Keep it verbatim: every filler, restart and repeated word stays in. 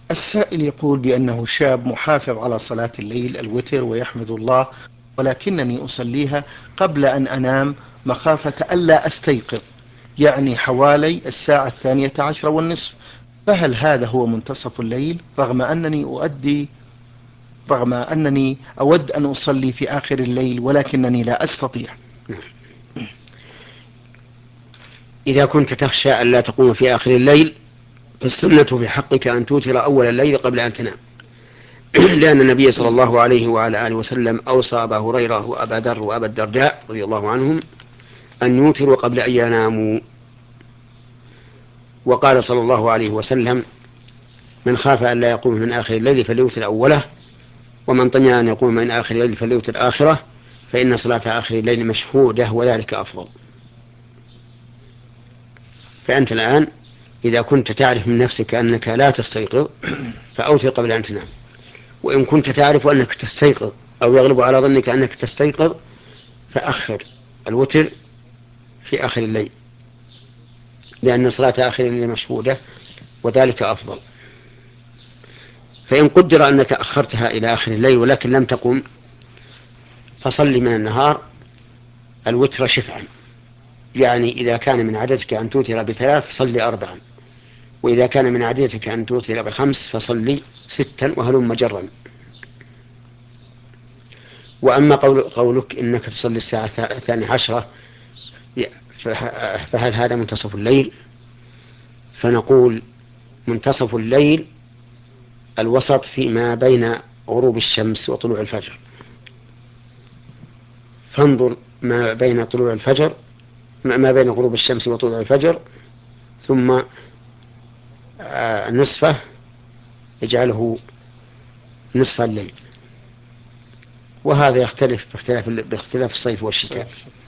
السائل يقول بأنه شاب محافظ على صلاة الليل الوتر ويحمد الله، ولكنني أصليها قبل أن أنام مخافة ألا أستيقظ، يعني حوالي الساعة الثانية عشرة والنصف، فهل هذا هو منتصف الليل رغم أنني أؤدي رغم أنني أود أن أصلي في آخر الليل ولكنني لا أستطيع؟ إذا كنت تخشى أن لا تقوم في آخر الليل فالسنة في حقك أن توتر أول الليل قبل أن تنام. لأن النبي صلى الله عليه وعلى آله وسلم أوصى أبا هريرة وأبا ذر وأبا الدرداء رضي الله عنهم أن يوتروا قبل أن يناموا. وقال صلى الله عليه وسلم: من خاف أن لا يقوم من آخر الليل فليوتر أوله، ومن طمع أن يقوم من آخر الليل فليوتر آخره، فإن صلاة آخر الليل مشهودة وذلك أفضل. فأنت الآن إذا كنت تعرف من نفسك أنك لا تستيقظ فأوتر قبل أن تنام، وإن كنت تعرف أنك تستيقظ أو يغلب على ظنك أنك تستيقظ فأخر الوتر في آخر الليل، لأن صلاة آخر الليل مشهودة وذلك أفضل. فإن قدر أنك أخرتها إلى آخر الليل ولكن لم تقم فصل من النهار الوتر شفعا، يعني إذا كان من عادتك أن توتر بثلاث صلي أربعا، وإذا كان من عادتك أن توتر بخمس فصلي ستا، وهلم جرا. وأما قول قولك إنك تصلي الساعة الثانية عشرة فهل هذا منتصف الليل؟ فنقول منتصف الليل الوسط فيما بين غروب الشمس وطلوع الفجر. فانظر ما بين طلوع الفجر ما بين غروب الشمس وطلوع الفجر، ثم آه، نصفه يجعله نصف الليل، وهذا يختلف باختلاف باختلاف الصيف والشتاء.